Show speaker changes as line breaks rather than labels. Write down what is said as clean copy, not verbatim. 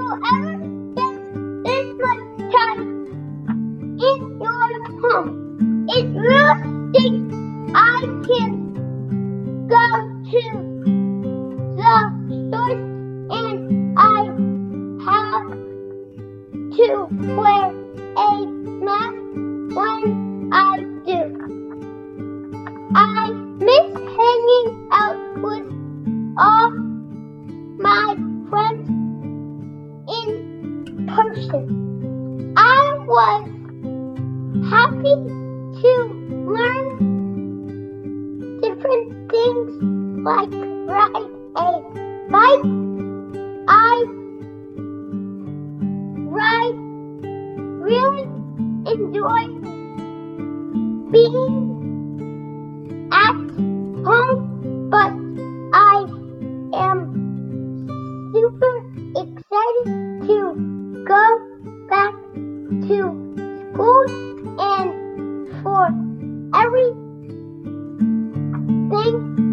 ever spend this much time in your home? It really stinks. I can go to the store and I have to wear a mask when I do. I miss hanging out with all my friends in person. I was happy to learn different things like ride a bike. I really enjoy being at home, but I am super excited to go back to school and for everything